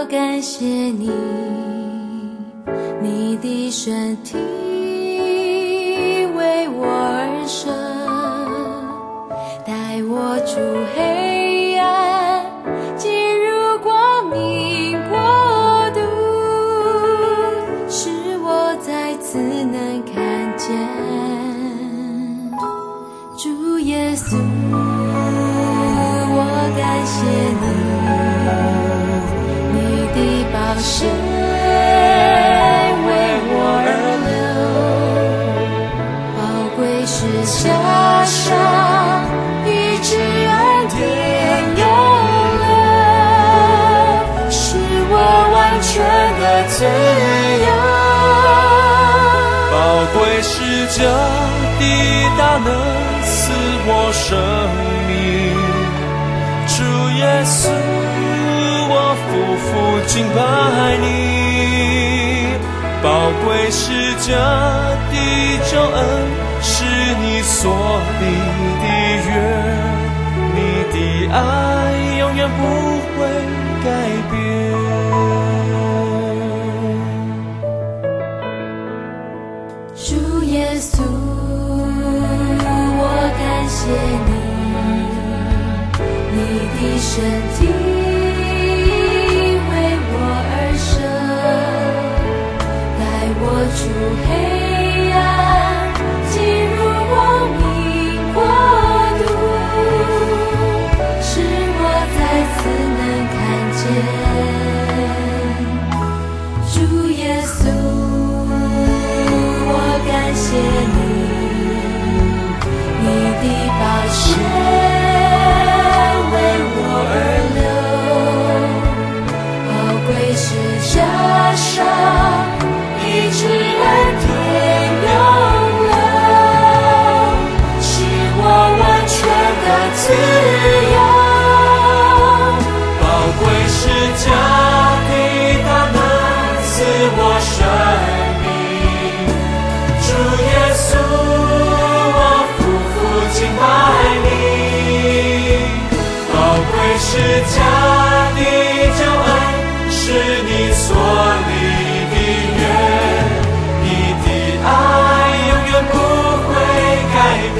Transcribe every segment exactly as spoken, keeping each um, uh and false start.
我感谢你，你的身体为我而生，带我出黑暗，进入光明国度，使我再次能看见主耶稣。我感谢你，你的宝血为我而流，宝贵是加上医治恩典永留，使我完全的自由。 宝贵是这的大能赐我生命，主耶稣，我夫妇敬拜你。宝贵是这的救恩，是你所立的约，你的爱永远不会改变。 主耶稣，我感谢你，你的身体为我而生，带我出黑暗，进入光明国度，使我再次能看见主耶稣。我感谢你，你的宝血为我而流，宝贵是加上医治恩典永留，使我完全的自由。 宝贵是加的大能赐我生命，主耶稣，我夫妇敬拜你。宝贵是加的救恩，是你所立的约，你的爱永远不会改变。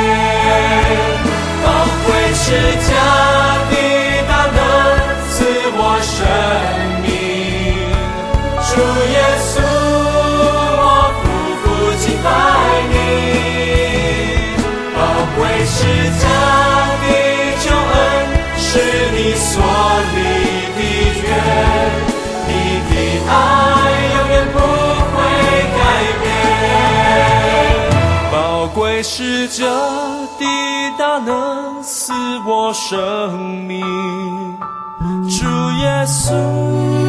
宝贵是加的大能赐我生命，主耶稣，我夫妇敬拜你。宝贵是加的救恩，是你所立的约，你的爱永远不会改变。宝贵是这的大能赐我生命，主耶稣。